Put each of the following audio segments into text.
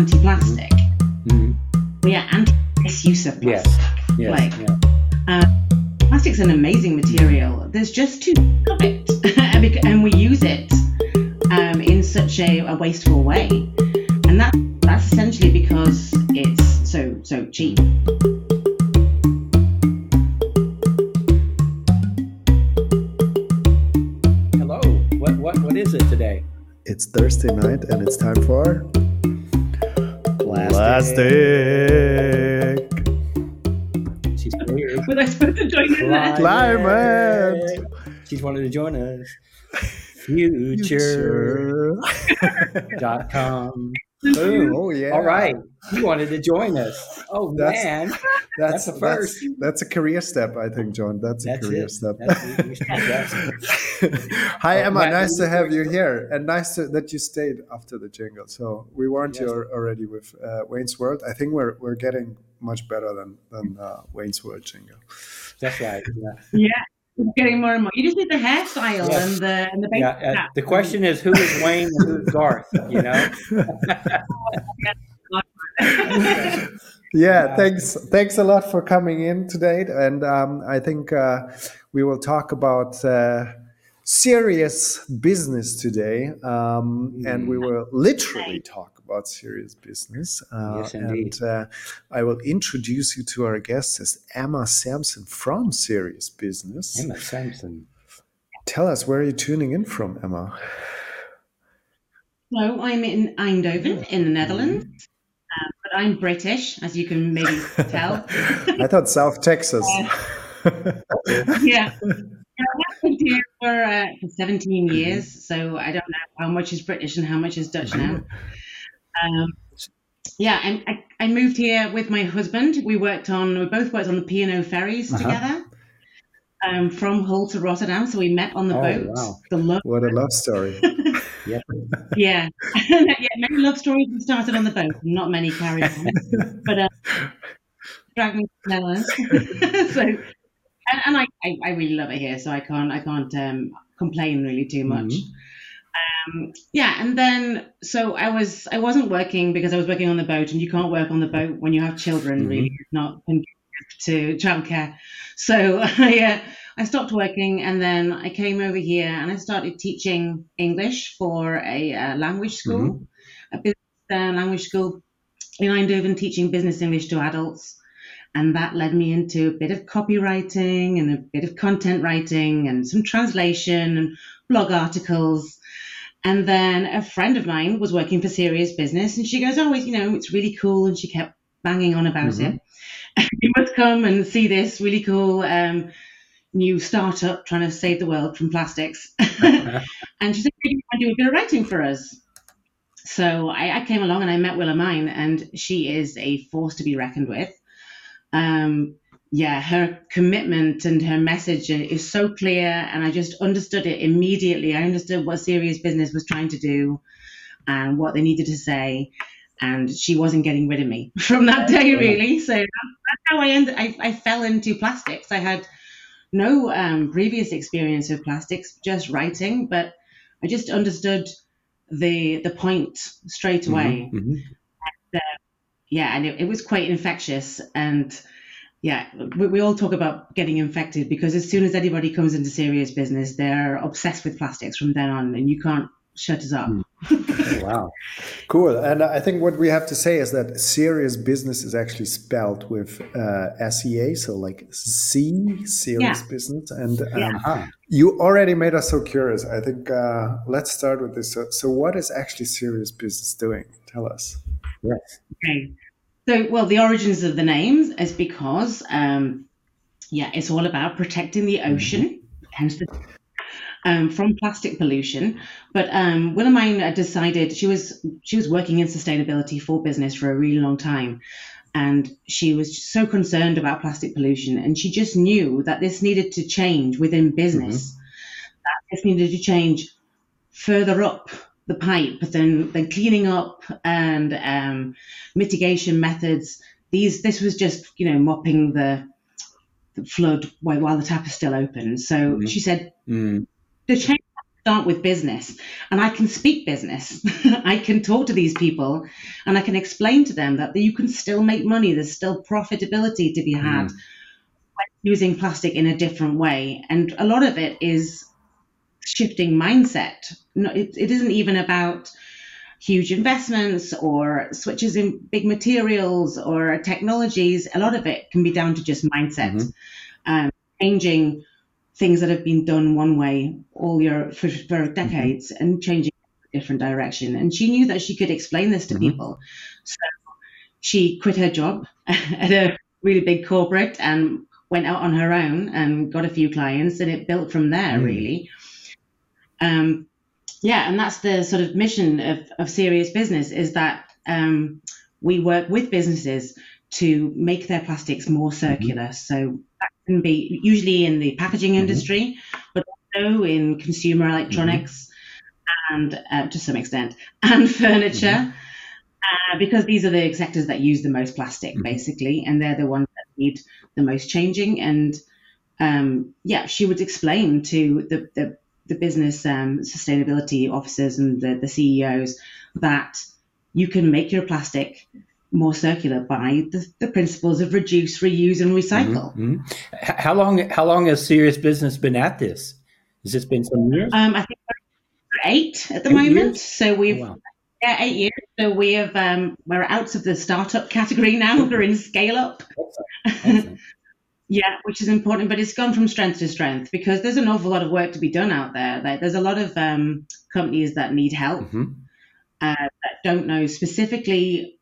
anti-plastic. We are anti-misuse of plastic. Plastic's an amazing material. There's just too much of it, and we use it in such a wasteful way, and that's essentially because it's so cheap. Hello. What is it today? It's Thursday night, and it's time for Plastic. She's weird. Was I supposed to join in there? Climate. She's wanted to join us. Future.com. Boom. Oh yeah. All right. You wanted to join us. Oh man. That's the first. That's a career step, I think, John. That's a career step. Hi, Emma. Nice to have you here, and nice that you stayed after the jingle. So we warned you already with Wayne's World. I think we're getting much better than Wayne's World jingle. That's right. Yeah. It's getting more and more. You just need the hairstyle and the base cap. The question is, who is Wayne and who's Garth? You know. Thanks a lot for coming in today, and I think we will talk about serious business today, and we will literally talk about serious business. Yes, indeed. And I will introduce you to our guest as Emma Sampson from Serious Business. Emma Sampson. Tell us, where are you tuning in from, Emma? So I'm in Eindhoven in the Netherlands, but I'm British, as you can maybe tell. I thought South Texas. Yeah. I've lived here for 17 years, so I don't know how much is British and how much is Dutch now. And I moved here with my husband. We both worked on the P&O ferries together from Hull to Rotterdam. So we met on the boat. Wow. What a love story. Yeah. Many love stories have started on the boat, not many carried on. But dragged me to the Netherlands. So, and I really love it here, so I can't complain really too much. And then so I wasn't working because I was working on the boat, and you can't work on the boat when you have children. Really, it's not to childcare. So I stopped working, and then I came over here and I started teaching English for a language school, a business language school in Eindhoven, teaching business English to adults. And that led me into a bit of copywriting and a bit of content writing and some translation and blog articles. And then a friend of mine was working for Serious Business, and she goes, it's really cool. And she kept banging on about it. You must come and see this really cool new startup trying to save the world from plastics. And she said, "You want to do a bit of writing for us?" So I came along and I met Willemijn, and she is a force to be reckoned with. Her commitment and her message is so clear, and I just understood it immediately. I understood what Serious Business was trying to do and what they needed to say, and she wasn't getting rid of me from that day, really. So that's how I fell into plastics. I had no previous experience with plastics, just writing, but I just understood the point straight away. And it was quite infectious. And we all talk about getting infected, because as soon as anybody comes into Serious Business, they're obsessed with plastics from then on, and you can't shut us up. Wow. Cool. And I think what we have to say is that Serious Business is actually spelled with SEA, so like Serious Business. And you already made us so curious. I think let's start with this. So what is actually Serious Business doing? Tell us. Yes. Okay. So, the origins of the names is because, it's all about protecting the ocean, hence from plastic pollution. But Willemijn decided she was working in sustainability for business for a really long time, and she was so concerned about plastic pollution, and she just knew that this needed to change within business. That this needed to change further up the pipe, then cleaning up and mitigation methods. This was just mopping the flood while the tap is still open. So she said, the change start with business, and I can speak business. I can talk to these people, and I can explain to them that you can still make money. There's still profitability to be had using plastic in a different way. And a lot of it is shifting mindset. It isn't even about huge investments or switches in big materials or technologies. A lot of it can be down to just mindset, changing things that have been done one way for decades and changing a different direction. And she knew that she could explain this to people. So she quit her job at a really big corporate and went out on her own and got a few clients, and it built from there, really. And that's the sort of mission of Serious Business, is that we work with businesses to make their plastics more circular. So that can be usually in the packaging industry, but also in consumer electronics and to some extent, and furniture, because these are the sectors that use the most plastic, basically, and they're the ones that need the most changing. And she would explain to the business sustainability officers and the CEOs that you can make your plastic more circular by the principles of reduce, reuse, and recycle. How long has Serious Business been at this? Has this been some years? I think we're 8 at the moment. Years? So we've 8 years. So we have we're out of the startup category now. We're in scale up. Excellent. Yeah, which is important, but it's gone from strength to strength because there's an awful lot of work to be done out there. There's a lot of companies that need help that don't know specifically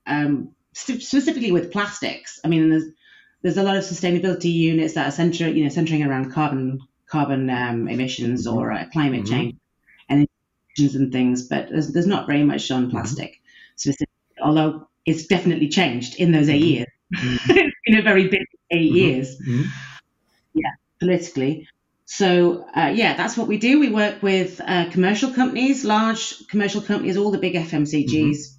with plastics. I mean, there's a lot of sustainability units that are centering around carbon emissions or climate change and emissions and things, but there's not very much on plastic specifically. Although it's definitely changed in those 8 years. It's been a very big 8 years, politically. So, that's what we do. We work with commercial companies, large commercial companies, all the big FMCGs,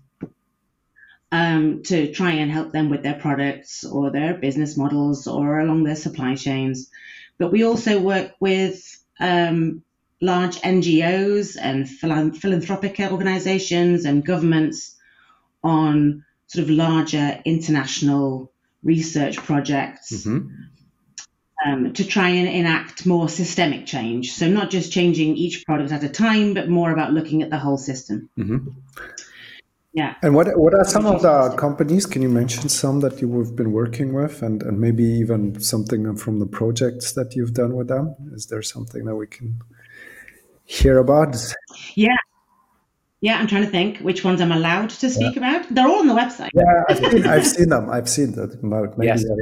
to try and help them with their products or their business models or along their supply chains. But we also work with large NGOs and philanthropic organizations and governments on sort of larger international research projects to try and enact more systemic change. So not just changing each product at a time, but more about looking at the whole system. Yeah. And what are some of the companies? Can you mention some that you've been working with, and maybe even something from the projects that you've done with them? Is there something that we can hear about? Yeah, I'm trying to think which ones I'm allowed to speak about. They're all on the website. Yeah, I've seen them. I've seen that about maybe. Yes.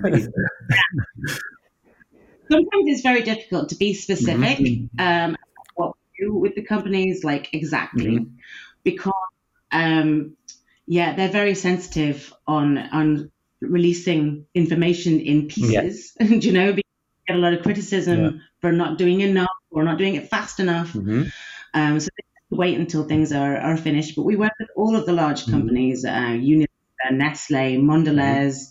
Sometimes it's very difficult to be specific what we do with the companies, like exactly, because they're very sensitive on releasing information in pieces, and because you get a lot of criticism for not doing enough or not doing it fast enough. So wait until things are finished. But we work with all of the large companies, Unilever, Nestle, Mondelez,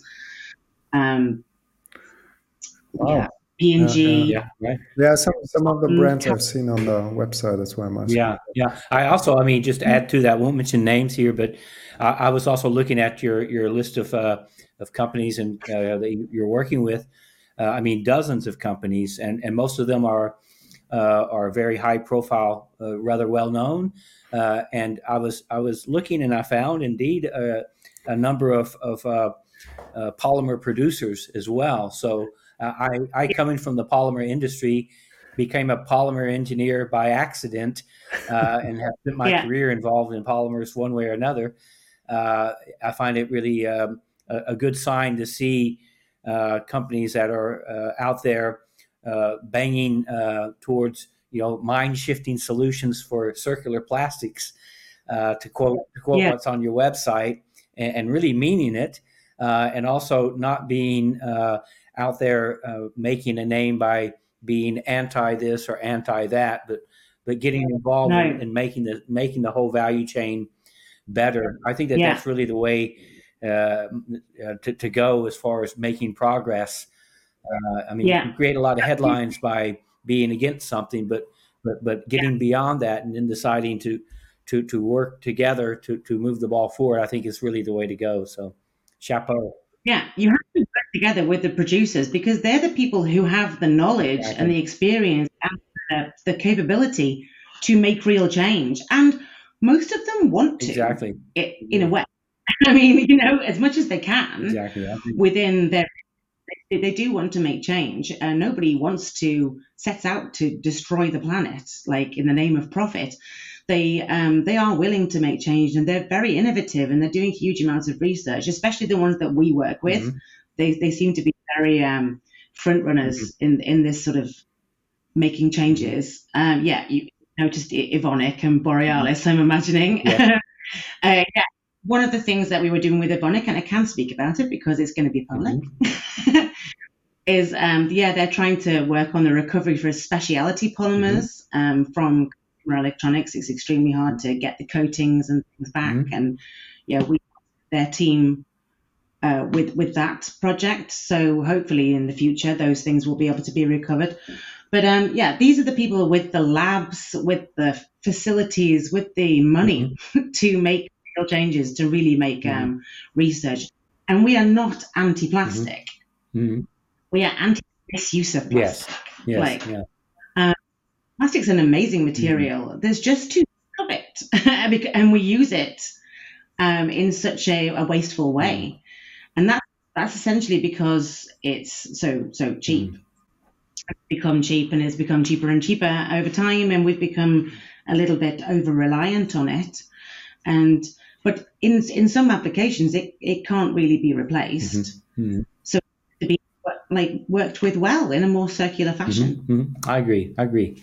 P&G. Some of the brands I've seen on the website as well. I also, just to add to that, I won't mention names here, but I was also looking at your list of companies and that you're working with. Dozens of companies, and most of them are very high profile, rather well known. And I was looking, and I found indeed a number of polymer producers as well. So I coming from the polymer industry, became a polymer engineer by accident, and have spent my career involved in polymers one way or another. I find it really a good sign to see companies that are out there banging towards mind-shifting solutions for circular plastics, to quote what's on your website, and really meaning it, and also not being out there making a name by being anti this or anti that, but getting involved in making the whole value chain better. I think that's really the way to go as far as making progress. You can create a lot of headlines by being against something, but but getting beyond that and then deciding to work together to move the ball forward, I think is really the way to go. So, chapeau. Yeah, you have to work together with the producers because they're the people who have the knowledge and the experience and the capability to make real change. And most of them want to, in a way. I mean, as much as they can within their, they do want to make change. Nobody sets out to destroy the planet, like in the name of profit. They are willing to make change, and they're very innovative, and they're doing huge amounts of research, especially the ones that we work with. Mm-hmm. They seem to be very front runners in this sort of making changes. You noticed Evonik and Borealis, I'm imagining. Yeah. One of the things that we were doing with Evonik, and I can speak about it because it's going to be public, is they're trying to work on the recovery for specialty polymers from electronics. It's extremely hard to get the coatings and things back, and their team with that project. So hopefully in the future those things will be able to be recovered. But these are the people with the labs, with the facilities, with the money to make real changes, to really make research. And we are not anti-plastic. We are anti-misuse of plastic. Plastic's an amazing material. There's just too much of it, and we use it in such a wasteful way, and that's essentially because it's so cheap. It's become cheap, and it's become cheaper and cheaper over time, and we've become a little bit over reliant on it. But in some applications, it can't really be replaced. So to be worked with well in a more circular fashion. I agree.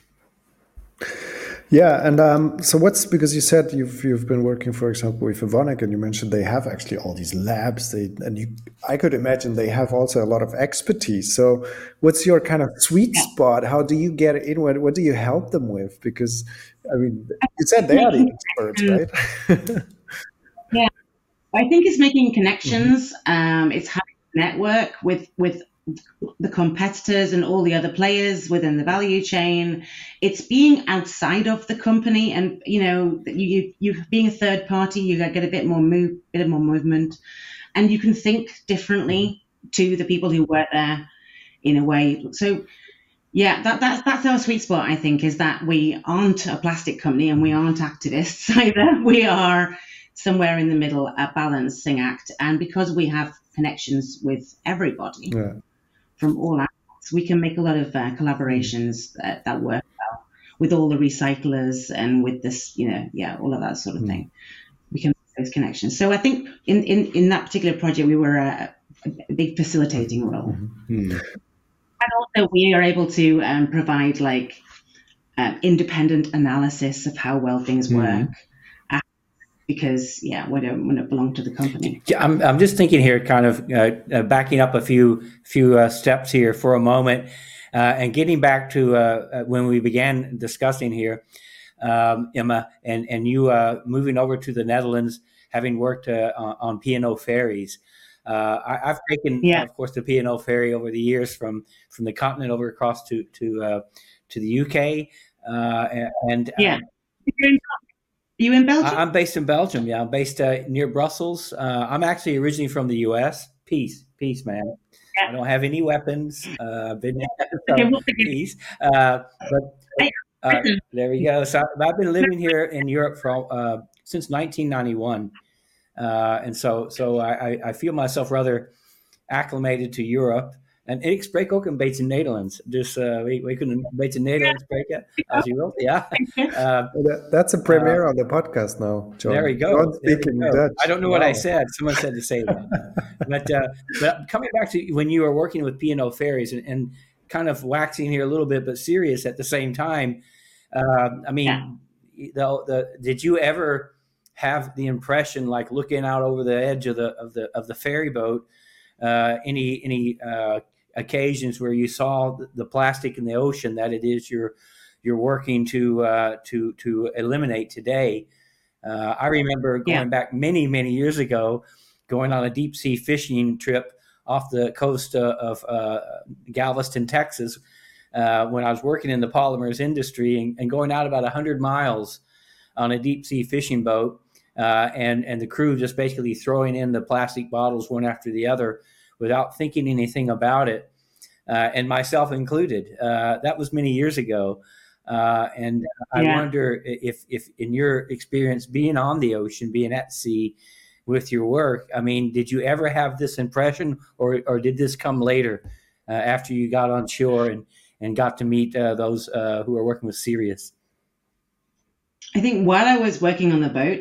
Yeah, and so because you said you've been working, for example, with Evonik, and you mentioned they have actually all these labs. I could imagine they have also a lot of expertise. So, what's your kind of sweet spot? How do you get in? What do you help them with? Because I mean, you said they are the experts, right? Yeah, I think it's making connections. It's having a network with the competitors and all the other players within the value chain. It's being outside of the company, and you being a third party, you get a bit more movement, and you can think differently to the people who work there in a way. So that's our sweet spot, I think, is that we aren't a plastic company and we aren't activists either. We are somewhere in the middle, a balancing act, and because we have connections with everybody from all aspects, we can make a lot of collaborations that work well with all the recyclers and with this, all of that sort of thing. We can make those connections. So I think in that particular project, we were a big facilitating role. And also we are able to provide independent analysis of how well things work. Because we don't belong to the company. Yeah, I'm just thinking here, kind of backing up a few steps here for a moment, and getting back to when we began discussing here, Emma, and you moving over to the Netherlands, having worked on P&O ferries. I've taken, of course, the P&O ferry over the years from the continent over across to the UK, and Are you in Belgium? I'm based in Belgium. Yeah, I'm based near Brussels. I'm actually originally from the U.S. Peace, man. Yeah. I don't have any weapons. Peace. There we go. So I've been living here in Europe since 1991, and so I feel myself rather acclimated to Europe. En ik spreek ook een beetje Nederlands. Dus we kunnen een beetje Nederlands spreken, als je wilt. Ja. That's a premiere on the podcast now, John. There we go. John speaking Dutch. I don't know what I said. Someone said to say that. But coming back to when you were working with P&O ferries and kind of waxing here a little bit, but serious at the same time. Did you ever have the impression, like looking out over the edge of the ferry boat, any occasions where you saw the plastic in the ocean that it is you're working to eliminate today? I remember going back many years ago, going on a deep sea fishing trip off the coast of Galveston, Texas, when I was working in the polymers industry and going out about 100 miles on a deep sea fishing boat, and the crew just basically throwing in the plastic bottles one after the other without thinking anything about it, and myself included. That was many years ago. And I wonder if in your experience being on the ocean, being at sea with your work, I mean, did you ever have this impression, or did this come later after you got on shore and got to meet those who are working with Sirius? I think while I was working on the boat,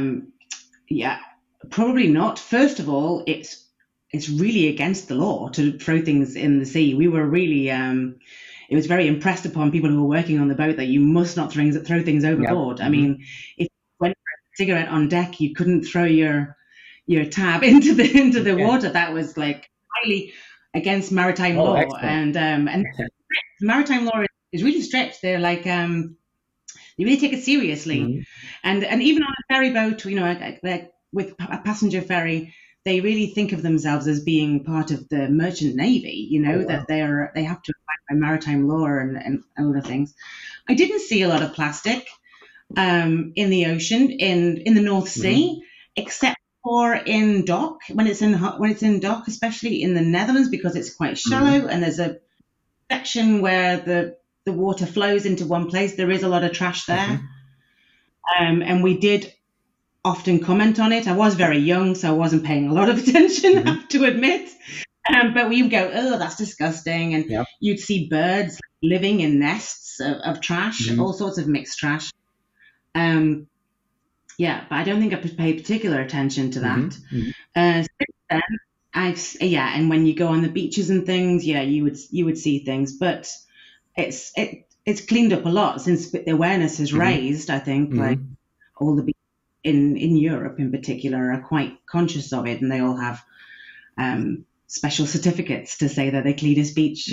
probably not. First of all, it's really against the law to throw things in the sea. We were really, it was very impressed upon people who were working on the boat that you must not throw things overboard. Yep. I mean, if you went for a cigarette on deck, you couldn't throw your tab into the water. That was like highly against maritime law. Excellent. And maritime law is really strict. They're like, you really take it seriously. Mm-hmm. And even on a ferry boat, with a passenger ferry, they really think of themselves as being part of the merchant navy, that they have to abide by maritime law and other things. I didn't see a lot of plastic in the ocean, in the North Sea, except for in dock, when it's in dock, especially in the Netherlands, because it's quite shallow, and there's a section where the water flows into one place. There is a lot of trash there. And we did often comment on it. I was very young, so I wasn't paying a lot of attention, I have to admit. But we would go, oh, that's disgusting. And you'd see birds living in nests of trash, all sorts of mixed trash. But I don't think I paid particular attention to that. Since then, and when you go on the beaches and things, you would see things. But it's cleaned up a lot since the awareness has raised. I think like all the beaches in Europe in particular are quite conscious of it, and they all have special certificates to say that they cleanest beach.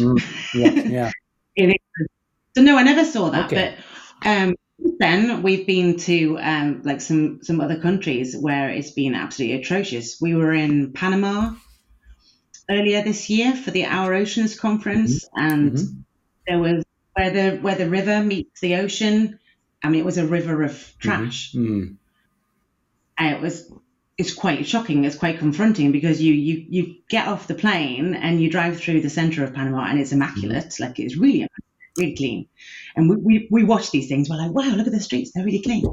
So no, I never saw that. Okay. But then we've been to like some other countries where it's been absolutely atrocious. We were in Panama earlier this year for the Our Oceans conference, and there was where the river meets the ocean. I mean, it was a river of trash. It's quite shocking. It's quite confronting, because you get off the plane and you drive through the center of Panama, and it's immaculate. Like, it's really clean. And we watch these things. We're like, wow, look at the streets. They're really clean.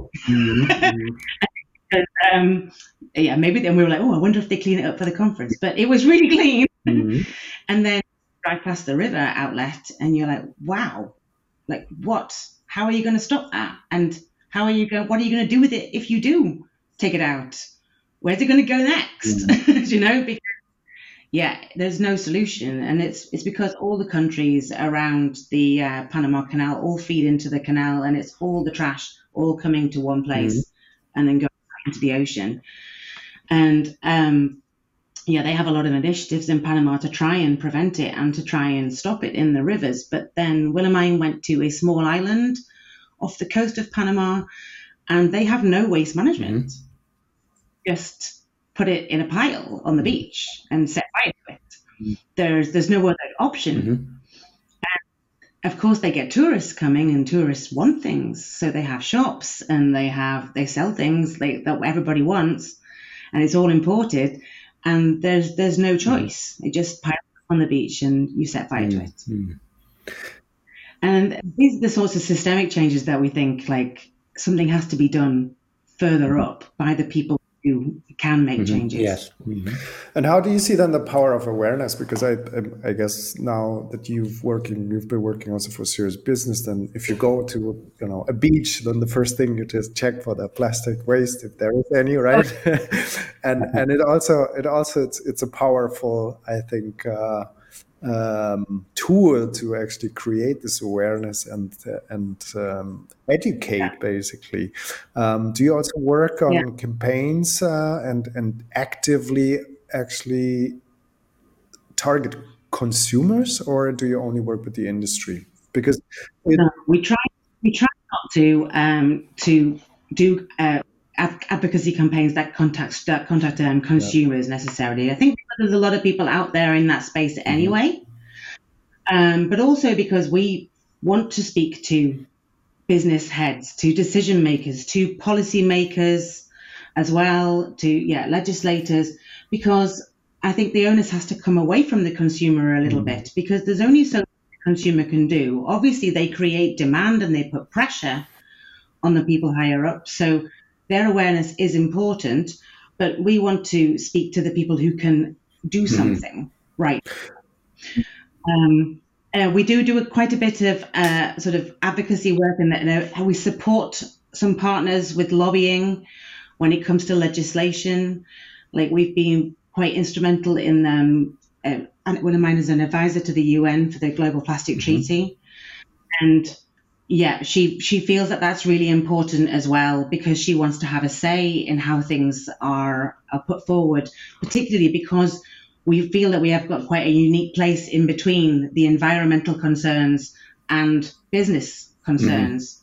Maybe then we were like, oh, I wonder if they clean it up for the conference. But it was really clean. And then drive past the river outlet, and you're like, wow, like what? How are you going to stop that? And what are you going to do with it if you do take it out? Where's it going to go next? Because there's no solution, and it's because all the countries around the Panama Canal all feed into the canal, and it's all the trash all coming to one place and then going into the ocean. And they have a lot of initiatives in Panama to try and prevent it and to try and stop it in the rivers. But then Willemijn went to a small island off the coast of Panama, and they have no waste management. Just put it in a pile on the beach and set fire to it. There's no other option. And of course, they get tourists coming, and tourists want things, so they have shops and they sell things that everybody wants, and it's all imported. And there's no choice. It just piles up on the beach, and you set fire to it. And these are the sorts of systemic changes that we think like something has to be done further up by the people who can make changes. Yes. And how do you see then the power of awareness? Because I guess now that you've been working also for Sirius Business, then if you go to a beach, then the first thing you just check for the plastic waste, if there is any, right? and it also it's a powerful, I think, tool to actually create this awareness and educate, basically. Do you also work on campaigns and actively actually target consumers, or do you only work with the industry? Because we try not to do advocacy campaigns that contact consumers necessarily. I think there's a lot of people out there in that space anyway. but also because we want to speak to business heads, to decision makers, to policy makers as well, to legislators, because I think the onus has to come away from the consumer a little bit, because there's only so much the consumer can do. Obviously, they create demand and they put pressure on the people higher up, so their awareness is important, but we want to speak to the people who can do something right. We do quite a bit of sort of advocacy work, and how we support some partners with lobbying when it comes to legislation. Like, we've been quite instrumental in one of mine is an advisor to the UN for the Global Plastic Treaty, and she feels that that's really important as well, because she wants to have a say in how things are put forward, particularly because we feel that we have got quite a unique place in between the environmental concerns and business concerns.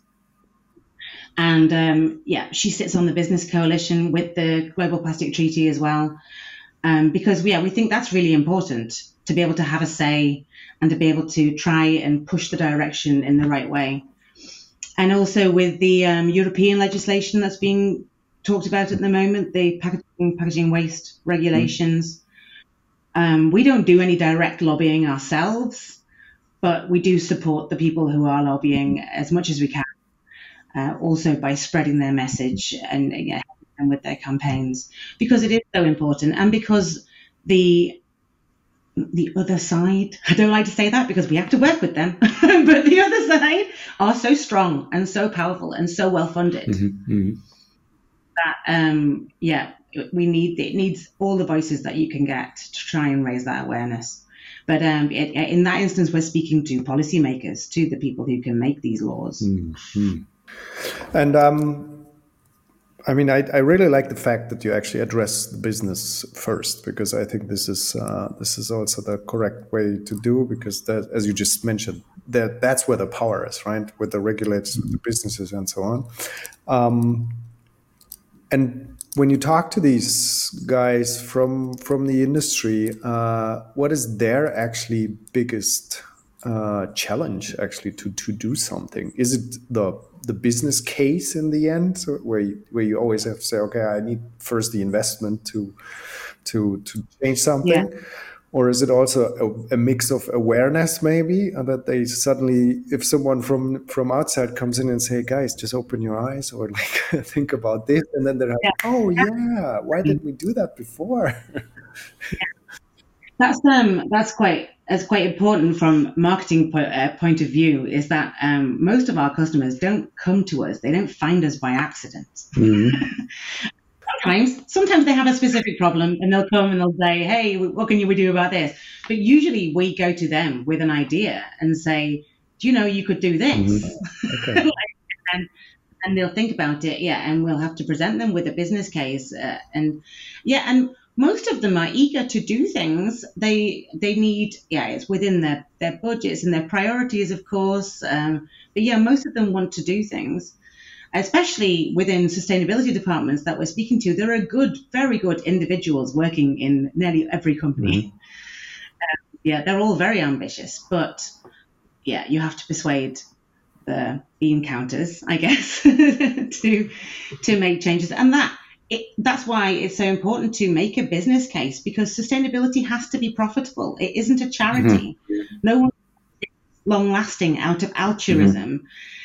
And she sits on the Business Coalition with the Global Plastic Treaty as well, because we think that's really important, to be able to have a say and to be able to try and push the direction in the right way. And also with the European legislation that's being talked about at the moment, the packaging waste regulations. We don't do any direct lobbying ourselves, but we do support the people who are lobbying as much as we can, also by spreading their message and helping them with their campaigns, because it is so important, and because the other side, I don't like to say that because we have to work with them, but the other side are so strong and so powerful and so well funded that it needs all the voices that you can get to try and raise that awareness. But in that instance, we're speaking to policymakers, to the people who can make these laws. And I mean, I really like the fact that you actually address the business first, because I think this is also the correct way to do, because that, as you just mentioned, that's where the power is, right? With the regulators, with the businesses, and so on. And when you talk to these guys from the industry, what is their actually biggest challenge actually to do something? Is it the business case in the end, so where you always have to say, okay, I need first the investment to change something? Or is it also a mix of awareness, maybe, that they suddenly, if someone from outside comes in and say, guys, just open your eyes, or like think about this, and then they're like, oh yeah, why didn't we do that before? That's quite important from marketing point of view, is that most of our customers don't come to us. They don't find us by accident. Sometimes they have a specific problem and they'll come and they'll say, hey, what can we do about this? But usually we go to them with an idea and say, do you know you could do this? Okay. and they'll think about it, and we'll have to present them with a business case. And most of them are eager to do things. They need, it's within their budgets and their priorities, of course. But most of them want to do things, especially within sustainability departments that we're speaking to. There are very good individuals working in nearly every company. They're all very ambitious, but you have to persuade the bean counters, I guess, to make changes. And that's why it's so important to make a business case, because sustainability has to be profitable. It isn't a charity. No one is long lasting out of altruism.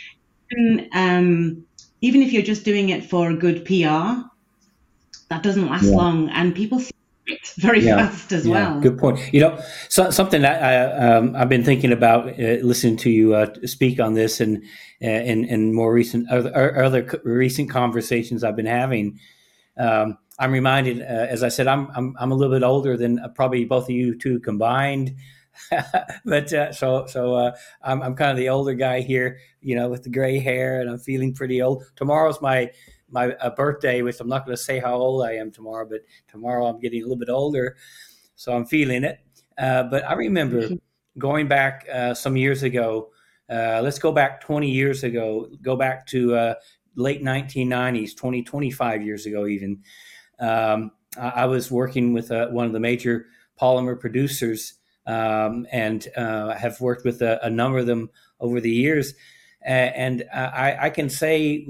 Even if you're just doing it for good PR, that doesn't last long, and people see it very fast as well. Good point. Something that I've been thinking about, listening to you speak on this, and more recent other recent conversations I've been having. I'm reminded, as I said, I'm a little bit older than probably both of you two combined. But so I'm kind of the older guy here, with the gray hair, and I'm feeling pretty old. Tomorrow's my birthday, which I'm not going to say how old I am tomorrow, but tomorrow I'm getting a little bit older, so I'm feeling it. But I remember going back some years ago. Let's go back 20 years ago. Go back to late 1990s, 25 years ago even. I was working with one of the major polymer producers and have worked with a number of them over the years. And I can say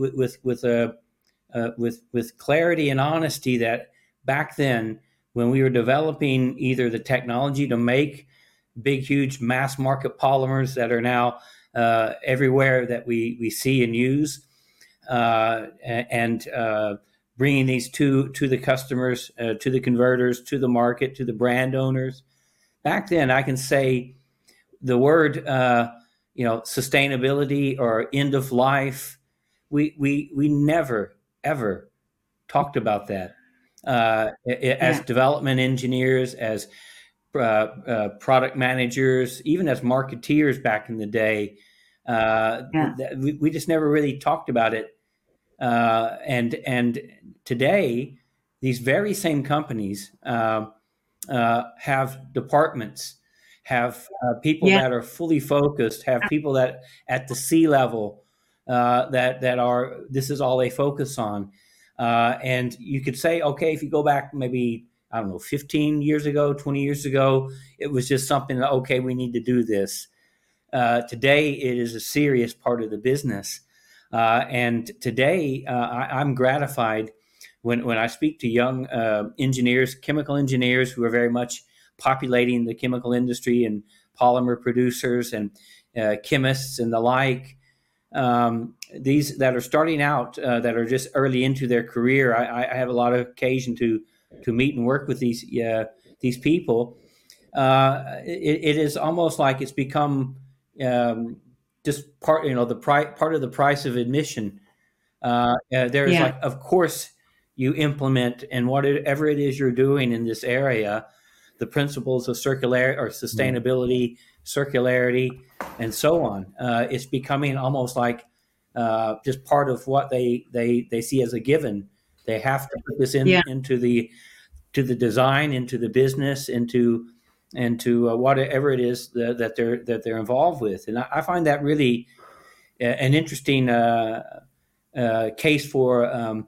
with clarity and honesty that back then, when we were developing either the technology to make big, huge mass market polymers that are now everywhere that we see and use, and bringing these to the customers, to the converters, to the market, to the brand owners. Back then, I can say the word, sustainability or end of life. We never ever talked about that as development engineers, as product managers, even as marketeers back in the day. We just never really talked about it. And today, these very same companies have departments, have people that are fully focused, have people that at the C-level that are, this is all they focus on. And you could say, okay, if you go back maybe, 15 years ago, 20 years ago, it was just something that, okay, we need to do this. Today, it is a serious part of the business. And today, I'm gratified when I speak to young engineers, chemical engineers who are very much populating the chemical industry and polymer producers and chemists and the like. These that are starting out, that are just early into their career, I have a lot of occasion to meet and work with these people. It is almost like it's become just part, part of the price of admission. There's like, of course, you implement and whatever it is you're doing in this area, the principles of circularity or sustainability, circularity, and so on. It's becoming almost like just part of what they see as a given. They have to put this into the design, into the business, into whatever it is that they're involved with. And I find that really an interesting case for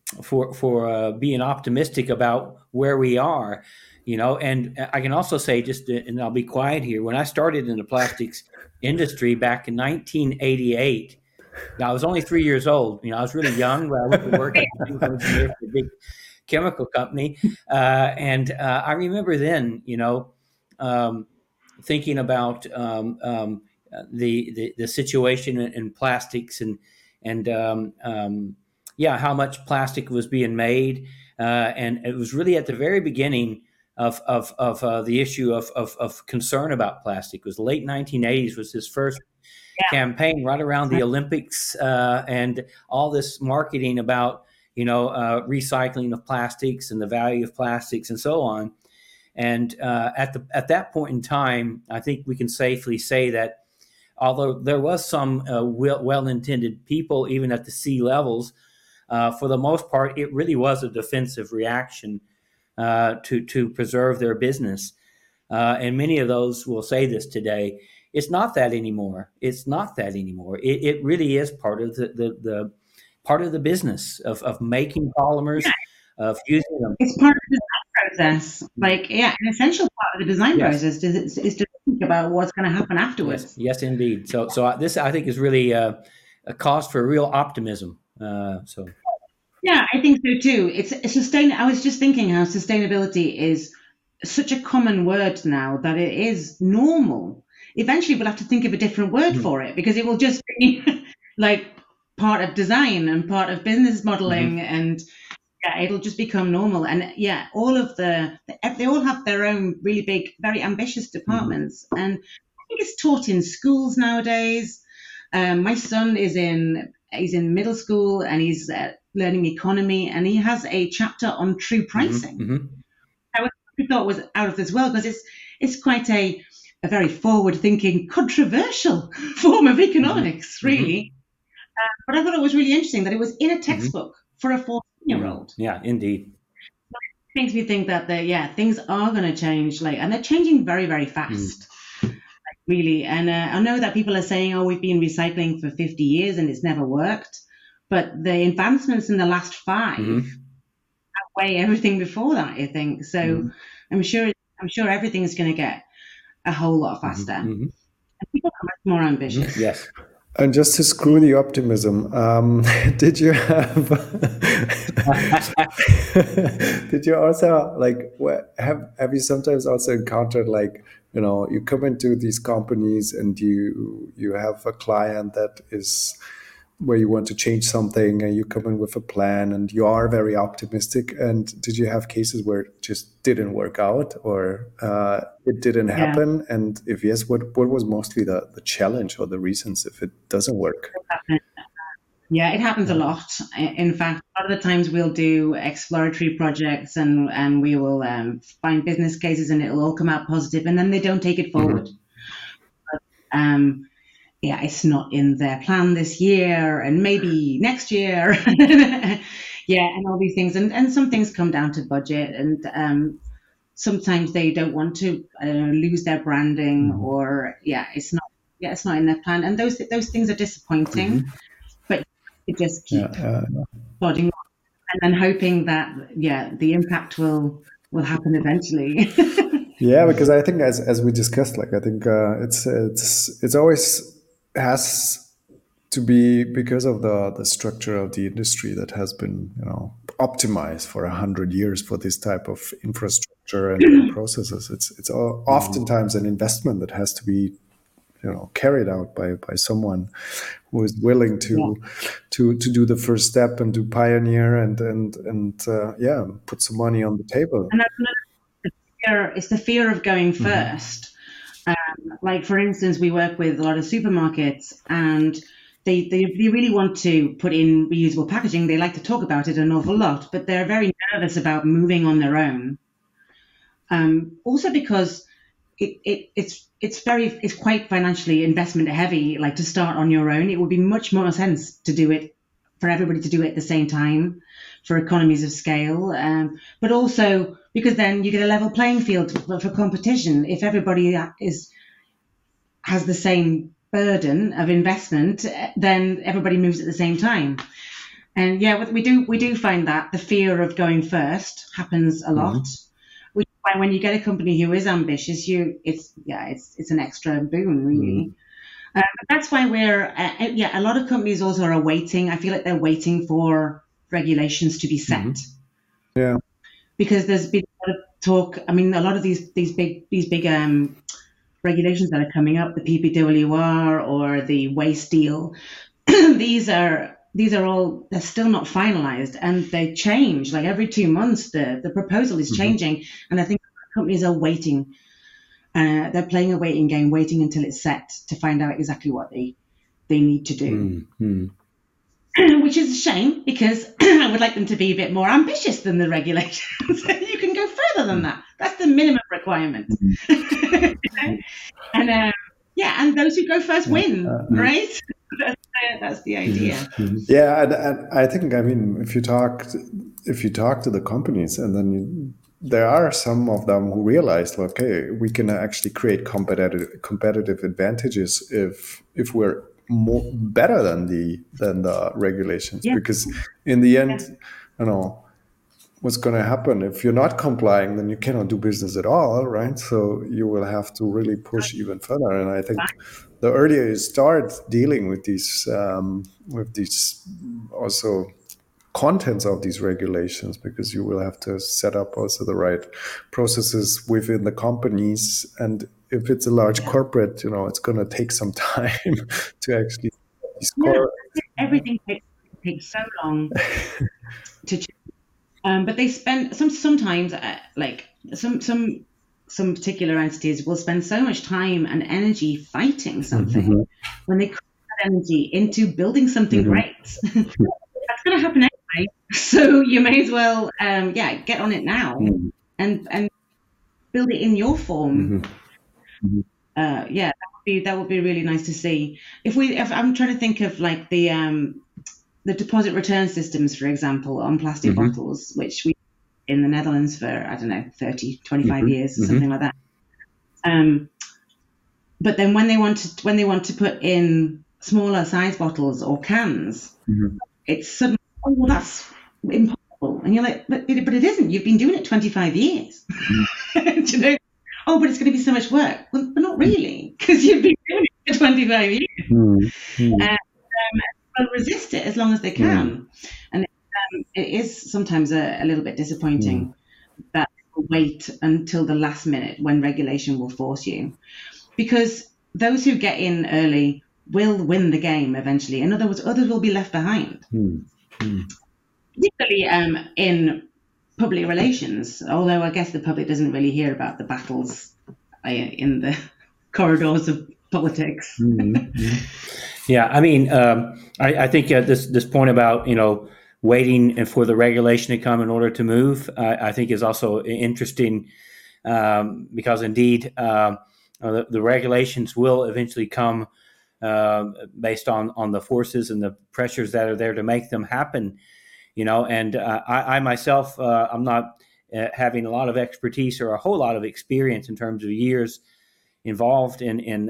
being optimistic about where we are. And I can also say, and I'll be quiet here, when I started in the plastics industry back in 1988, I was only 3 years old. I was really young, but I went to work for a big chemical company. And I remember then, thinking about the situation in plastics and how much plastic was being made. And it was really at the very beginning of the issue of concern about plastic. It was the late 1980s was his first campaign right around the Olympics, and all this marketing about, recycling of plastics and the value of plastics and so on. And at that point in time, I think we can safely say that although there was some well-intended people, even at the C levels, for the most part, it really was a defensive reaction to preserve their business. And many of those will say this today. It's not that anymore. It's not that anymore. It really is part of the part of the business of making polymers, of using them. It's part of the design process. An essential part of the design process is to think about what's going to happen afterwards. Yes, indeed. So this, I think, is really a cause for real optimism. Yeah, I think so too. It's I was just thinking how sustainability is such a common word now that it is normal. Eventually, we'll have to think of a different word for it, because it will just be like part of design and part of business modeling, and it'll just become normal. And all of they all have their own really big, very ambitious departments, and I think it's taught in schools nowadays. My son he's in middle school, and he's learning economy, and he has a chapter on true pricing. I thought was out of this world, because it's quite a very forward-thinking, controversial form of economics, really. But I thought it was really interesting that it was in a textbook for a 14-year-old. Yeah, indeed. It makes me think that things are going to change, and they're changing very, very fast. Really. And I know that people are saying, we've been recycling for 50 years and it's never worked. But the advancements in the last 5 outweigh everything before that, I think. So I'm sure everything is going to get a whole lot faster. And people are much more ambitious. Yes. And just to screw the optimism, did you have did you also like have you sometimes also encountered like, you know, you come into these companies and you have a client that is where you want to change something and you come in with a plan and you are very optimistic, and did you have cases where it just didn't work out or it didn't happen? And if yes, what was mostly the challenge or the reasons if it doesn't work? Yeah, it happens a lot. In fact, a lot of the times we'll do exploratory projects and we will find business cases and it'll all come out positive, and then they don't take it forward. Yeah, it's not in their plan this year and maybe next year. Yeah, and all these things. And some things come down to budget, and sometimes they don't want to lose their branding, or it's not in their plan. And those things are disappointing. But you just keep plodding on and then hoping that the impact will happen eventually. Yeah, because I think as we discussed, like I think it's always has to be because of the structure of the industry that has been, you know, optimized for 100 years for this type of infrastructure and processes. It's oftentimes an investment that has to be, you know, carried out by someone who is willing to do the first step and to pioneer and put some money on the table. And it's the fear of going first. Like, for instance, we work with a lot of supermarkets, and they really want to put in reusable packaging. They like to talk about it an awful lot, but they're very nervous about moving on their own. Also because it's quite financially investment heavy. Like, to start on your own, it would be much more sense to do it for everybody to do it at the same time, for economies of scale, but also because then you get a level playing field for competition. If everybody has the same burden of investment, then everybody moves at the same time. And we do find that the fear of going first happens a lot. Which is why when you get a company who is ambitious, it's an extra boon, really. That's why a lot of companies also are waiting. I feel like they're waiting for regulations to be set. Yeah. Because there's been a lot of talk. I mean, a lot of these big regulations that are coming up, the PPWR or the waste deal, these are all, they're still not finalized, and they change like every 2 months. The proposal is changing, and I think companies are waiting. They're playing a waiting game, waiting until it's set to find out exactly what they need to do. Which is a shame, because I would like them to be a bit more ambitious than the regulations. You can go further than that. That's the minimum requirement. And those who go first win, right? That's the idea. Yeah, and I think, I mean, if you talk to the companies, and then there are some of them who realize, okay, we can actually create competitive advantages if we're better than the regulations, because in the end, you know, what's going to happen if you're not complying, then you cannot do business at all, right? So you will have to really push even further. And I think the earlier you start dealing with these also contents of these regulations, because you will have to set up also the right processes within the companies. And if it's a large corporate, you know, it's going to take some time to actually score. Everything takes so long to change. But they spend sometimes like some particular entities will spend so much time and energy fighting something when they put that energy into building something great. That's going to happen anyway. So you may as well get on it now and build it in your form. That would be really nice to see. If I'm trying to think of like the deposit return systems, for example, on plastic bottles, which we in the Netherlands for, I don't know, 30, 25 years, something like that. But then when they want to put in smaller size bottles or cans, it's suddenly, oh, well, that's impossible. And you're like, but it isn't. You've been doing it 25 years. Do you know? oh, but it's going to be so much work. Well, but not really, because you've been doing it for 25 years. They'll resist it as long as they can. And it is sometimes a little bit disappointing that you wait until the last minute when regulation will force you. Because those who get in early will win the game eventually. In other words, others will be left behind. Particularly in public relations, although I guess the public doesn't really hear about the battles in the corridors of politics. Yeah, I mean, I think this point about, waiting and for the regulation to come in order to move, I think is also interesting because indeed the regulations will eventually come based on the forces and the pressures that are there to make them happen. And I myself, I'm not having a lot of expertise or a whole lot of experience in terms of years involved in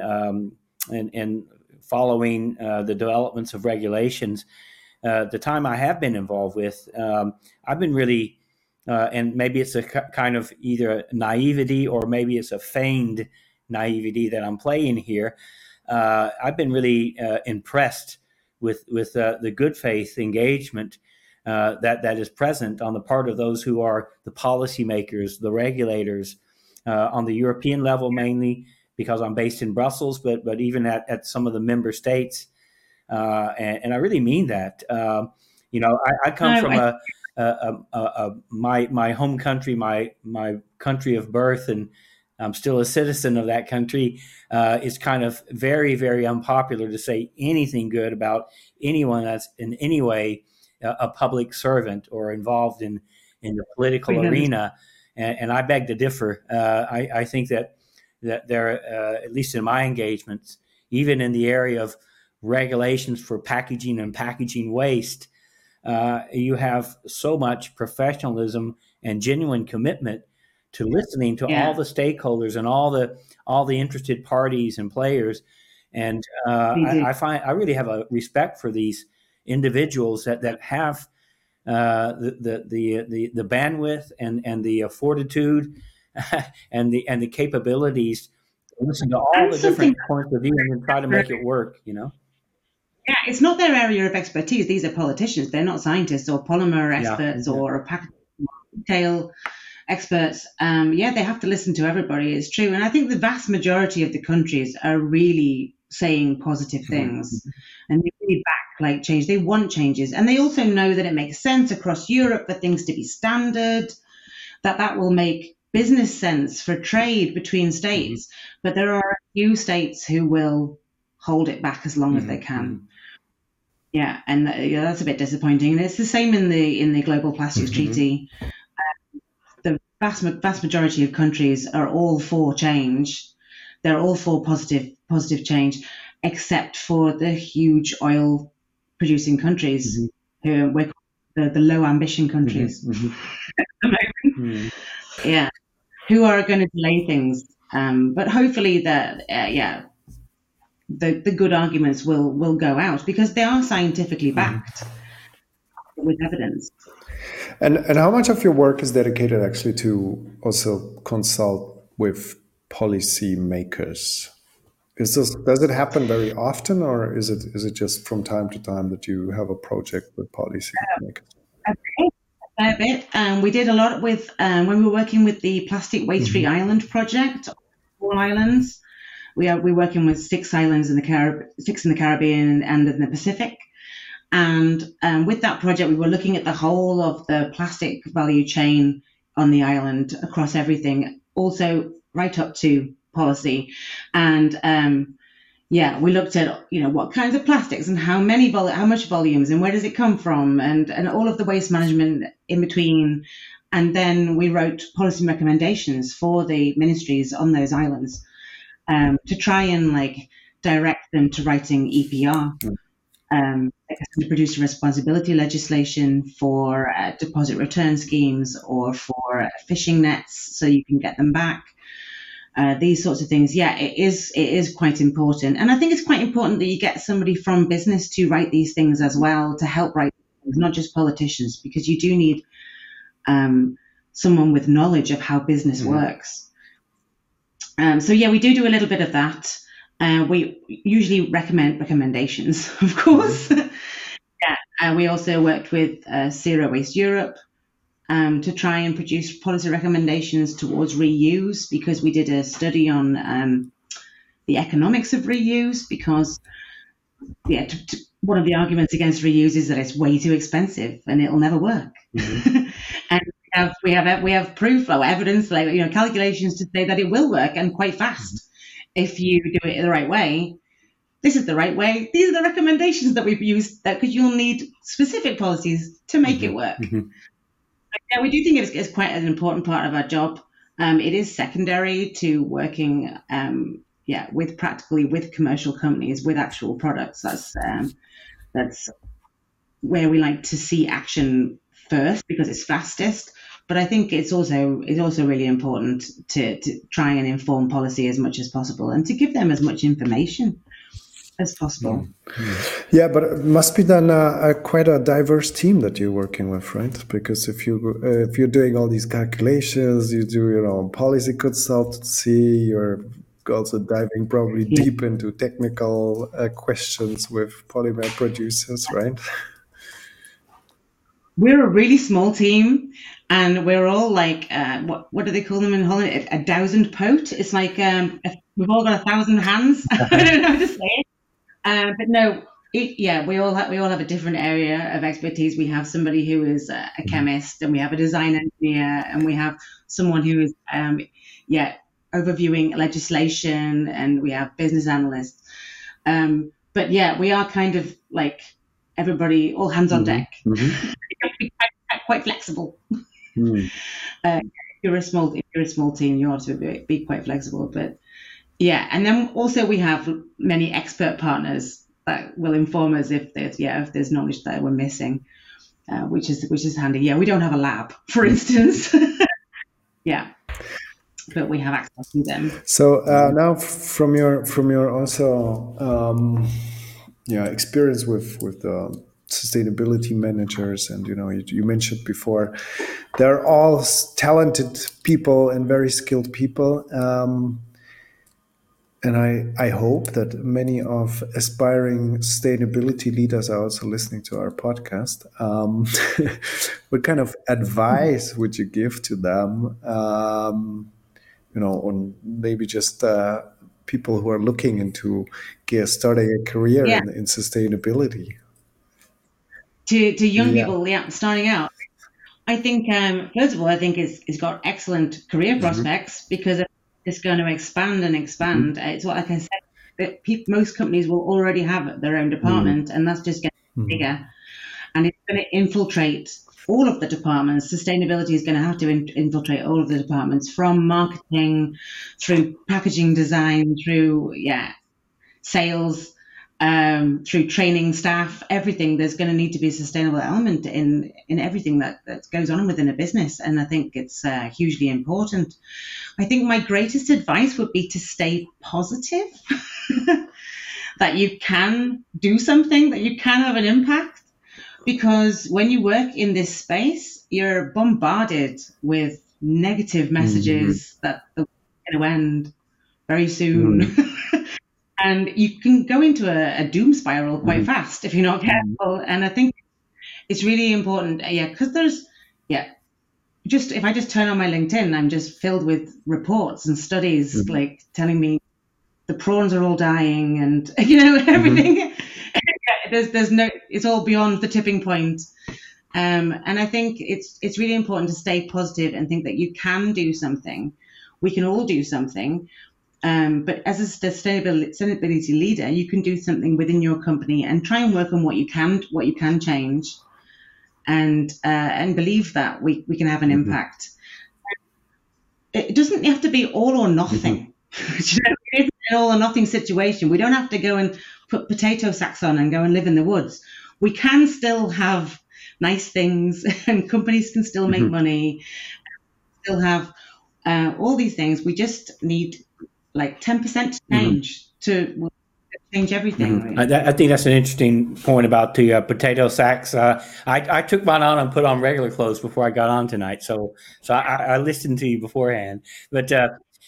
following the developments of regulations. The time I have been involved with, I've been really, and maybe it's a kind of either naivety or maybe it's a feigned naivety that I'm playing here. I've been really impressed with the good faith engagement that is present on the part of those who are the policymakers, the regulators, on the European level mainly, because I'm based in Brussels, but even at some of the member states, and I really mean that. I come from my home country, my country of birth, and I'm still a citizen of that country. It's kind of very, very unpopular to say anything good about anyone that's in any way a public servant or involved in the political arena, and I beg to differ. I think that there, at least in my engagements, even in the area of regulations for packaging and packaging waste, you have so much professionalism and genuine commitment to listening to all the stakeholders and all the interested parties and players, and I really have a respect for these individuals that have the bandwidth and the fortitude and the capabilities to listen to all the different points of view and try to make it work. Yeah, it's not their area of expertise. These are politicians. They're not scientists or polymer experts or packaging retail experts. They have to listen to everybody. It's true, and I think the vast majority of the countries are really saying positive things, and they really back change. They want changes, and they also know that it makes sense across Europe for things to be standard. That will make business sense for trade between states. But there are a few states who will hold it back as long as they can. Yeah, and that's a bit disappointing. And it's the same in the Global Plastics Treaty. The vast majority of countries are all for change. They're all for positive change, except for the huge oil producing countries who we're the low ambition countries at the moment. Yeah, who are going to delay things. But hopefully the good arguments will go out because they are scientifically backed with evidence. And how much of your work is dedicated actually to also consult with policy makers? Does it happen very often, or is it just from time to time that you have a project with policy makers? A bit. We did a lot with when we were working with the Plastic Waste Free Island project, all islands. We're working with 6 islands in the Caribbean and in the Pacific. And with that project, we were looking at the whole of the plastic value chain on the island across everything, also right up to policy. And we looked at what kinds of plastics and how much volumes and where does it come from and all of the waste management in between. And then we wrote policy recommendations for the ministries on those islands to try and direct them to writing EPR. To produce responsibility legislation for deposit return schemes or for fishing nets so you can get them back. These sorts of things. Yeah, it is quite important. And I think it's quite important that you get somebody from business to write these things as well, to help write things, not just politicians, because you do need someone with knowledge of how business works. So yeah, we do a little bit of that. We usually recommend recommendations, of course. Yeah, we also worked with Zero Waste Europe to try and produce policy recommendations towards reuse, because we did a study on the economics of reuse. Because one of the arguments against reuse is that it's way too expensive and it'll never work. And we have proof or evidence, like calculations to say that it will work, and quite fast, if you do it the right way. This is the right way. These are the recommendations that we've used, because you'll need specific policies to make it work. Yeah, we do think it's quite an important part of our job. It is secondary to working, with commercial companies, with actual products. That's where we like to see action first, because it's fastest. But I think it's also really important to try and inform policy as much as possible, and to give them as much information as possible. Yeah, but it must be then quite a diverse team that you're working with, right? Because if you're doing all these calculations, you do policy consultancy, you're also diving probably deep into technical questions with polymer producers, right? We're a really small team, and we're all like, what do they call them in Holland? A thousand poot. It's like we've all got 1,000 hands. I don't know how to say it. But no, we all have a different area of expertise. We have somebody who is a chemist, and we have a design engineer, and we have someone who is overviewing legislation, and we have business analysts. But yeah, we are kind of like everybody, all hands on deck. Quite flexible. If you're a small team, you ought to be quite flexible. But yeah, and then also we have many expert partners that will inform us if there's knowledge that we're missing, which is handy. Yeah, we don't have a lab, for instance. Yeah, but we have access to them. So now, from your also experience with the sustainability managers, and you mentioned before, they're all talented people and very skilled people. And I hope that many of aspiring sustainability leaders are also listening to our podcast. What kind of advice would you give to them, on maybe just people who are looking into starting a career in sustainability? To young people, starting out, I think, first of all, it's got excellent career prospects, because it's going to expand and expand. It's what, like I said, that most companies will already have their own department, and that's just getting bigger. And it's going to infiltrate all of the departments. Sustainability is going to have to infiltrate all of the departments, from marketing through packaging design, through sales, through training staff, everything. There's going to need to be a sustainable element in everything that goes on within a business, and I think it's hugely important. I think my greatest advice would be to stay positive, that you can do something, that you can have an impact, because when you work in this space, you're bombarded with negative messages that the world's going to end very soon. And you can go into a doom spiral quite fast if you're not careful. And I think it's really important, because there's, if I just turn on my LinkedIn, I'm just filled with reports and studies like telling me the prawns are all dying, and everything. There's no, it's all beyond the tipping point. And I think it's really important to stay positive and think that you can do something. We can all do something. But as a sustainability leader, you can do something within your company and try and work on what you can change, and believe that we can have an impact. It doesn't have to be all or nothing. It isn't an all or nothing situation. We don't have to go and put potato sacks on and go and live in the woods. We can still have nice things, and companies can still make money, still have all these things. We just need like 10% change to change everything. Right? I think that's an interesting point about the potato sacks. I took mine on and put on regular clothes before I got on tonight, so I listened to you beforehand. But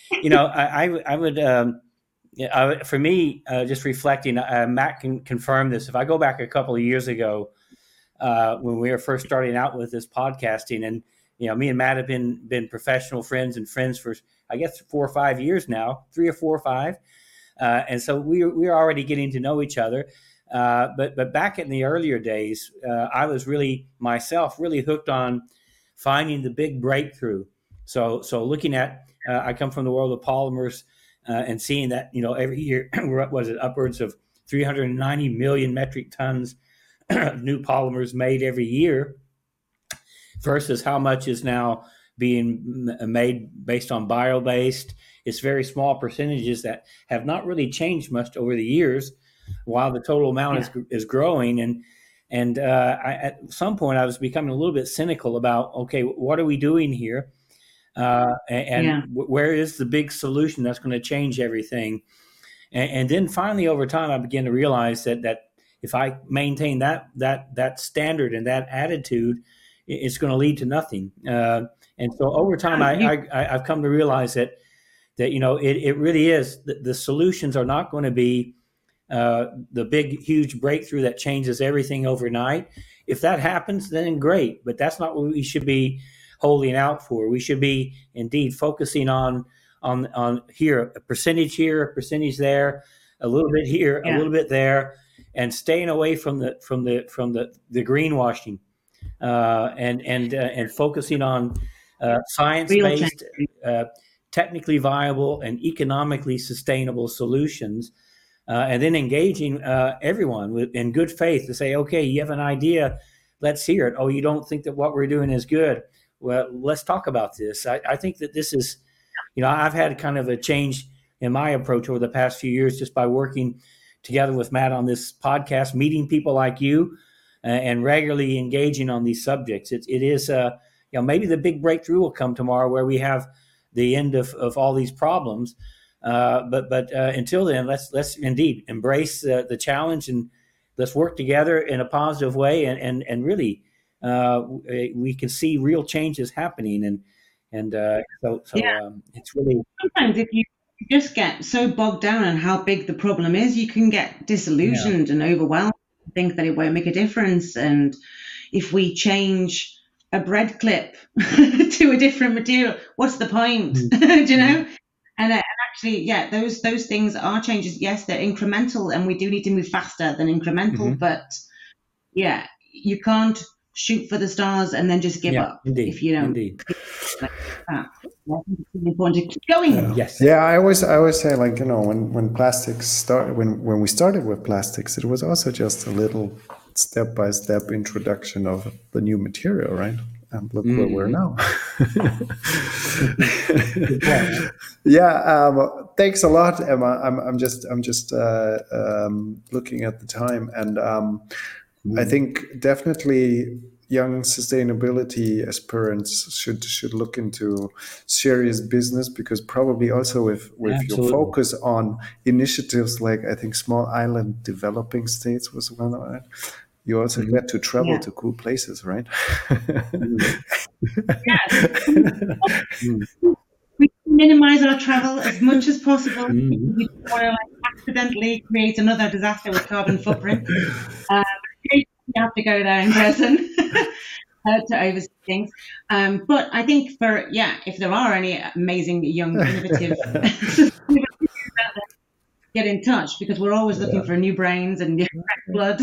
I would. For me, just reflecting, Matt can confirm this. If I go back a couple of years ago, when we were first starting out with this podcasting, and me and Matt have been professional friends and friends for, I guess, 4 or 5 years now, 3 or 4 or 5, and so we're already getting to know each other. But back in the earlier days, I was really hooked on finding the big breakthrough. So looking at, I come from the world of polymers. And seeing that, every year, was it upwards of 390 million metric tons of new polymers made every year, versus how much is now being made based on bio-based. It's very small percentages that have not really changed much over the years, while the total amount is growing. And at some point, I was becoming a little bit cynical about, okay, what are we doing here? Where is the big solution that's going to change everything? And then finally, over time, I began to realize that if I maintain that standard and that attitude, it's going to lead to nothing. And so over time, I've come to realize that it really is, the solutions are not going to be the big, huge breakthrough that changes everything overnight. If that happens, then great. But that's not what we should be holding out for. We should be indeed focusing on here, a percentage here, a percentage there, a little bit here, a little bit there, and staying away from the greenwashing, and focusing on science-based, technically viable and economically sustainable solutions, and then engaging everyone in good faith to say, okay, you have an idea, let's hear it. Oh, you don't think that what we're doing is good? Well, let's talk about this. I think that this is, I've had kind of a change in my approach over the past few years, just by working together with Matt on this podcast, meeting people like you, and regularly engaging on these subjects. It is, maybe the big breakthrough will come tomorrow, where we have the end of all these problems. But until then, let's indeed embrace the challenge, and let's work together in a positive way, and really, we can see real changes happening, it's really, sometimes if you just get so bogged down on how big the problem is, you can get disillusioned and overwhelmed, think that it won't make a difference. And if we change a bread clip to a different material, what's the point? Do you know? And actually, those things are changes. Yes, they're incremental, and we do need to move faster than incremental. But you can't shoot for the stars and then just give up. Indeed. If you don't. Indeed. Like that. It's important to keep going. Yes. Yeah, I always say, like, when plastics started, when we started with plastics, it was also just a little step-by-step introduction of the new material, right? And look where we're now. Thanks a lot, Emma. I'm just looking at the time, and I think definitely young sustainability aspirants should look into serious business, because probably also with your focus on initiatives like, I think, Small Island Developing States was one of it. You also get to travel to cool places, right? We minimize our travel as much as possible. We don't want to accidentally create another disaster with carbon footprint. You have to go there in person to oversee things. But I think if there are any amazing young innovative get in touch, because we're always looking for new brains and fresh blood.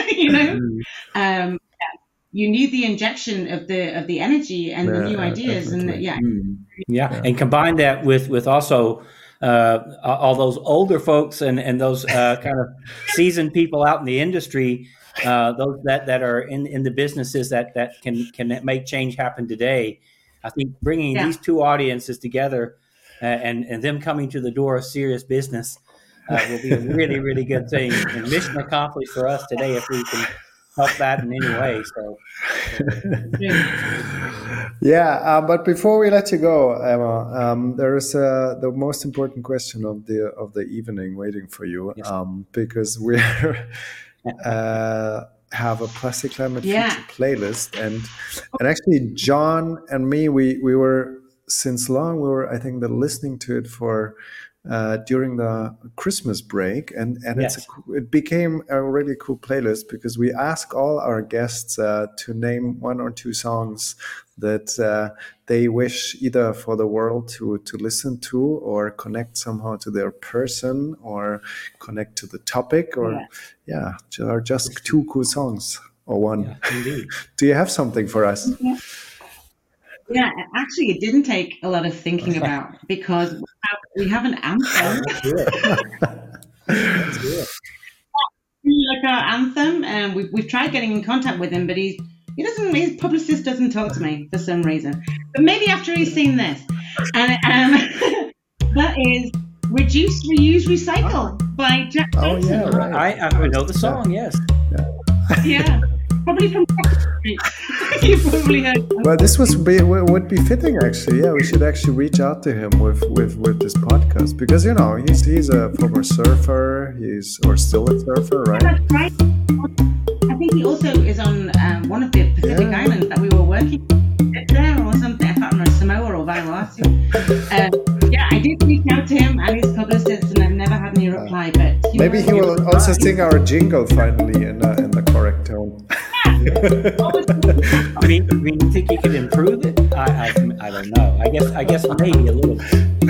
You need the injection of the energy and the new ideas, definitely. And and combine that with also all those older folks and those kind of seasoned people out in the industry, those that are in the businesses that can make change happen today. I think bringing these two audiences together, and them coming to the door of serious business, will be a really, really good thing, and mission accomplished for us today if we can help that in any way. So, but before we let you go, Emma, there is the most important question of the evening waiting for you, because we have a Plastic Climate Future playlist, and actually John and me, we were since long we were, I think, listening to it for during the Christmas break, and Yes. it became a really cool playlist because we ask all our guests to name one or two songs that they wish either for the world to listen to, or connect somehow to their person, or connect to the topic, or or just two cool songs or one. Yeah, indeed. Do you have something for us? Yeah, actually, it didn't take a lot of thinking about, because we have an anthem. That's good. Like our anthem, and we've tried getting in contact with him, but he doesn't. His publicist doesn't talk to me for some reason. But maybe after he's seen this, and that is "Reduce, Reuse, Recycle" by Jack Johnson. Oh yeah, right. I know the song. Yes. Yeah, probably from Street. You probably heard. Well, this would be fitting, actually. Yeah, we should actually reach out to him with this podcast, because he's a former surfer. Or still a surfer, right? That's right. I think he also is on one of the Pacific Islands that we were working there, or something. I can't remember, Samoa or Vanuatu. I did reach out to him and his publicist, and I've never had any reply. But maybe he will also sing our jingle finally in the correct tone. I mean, you think you could improve it? I don't know. I guess maybe a little bit.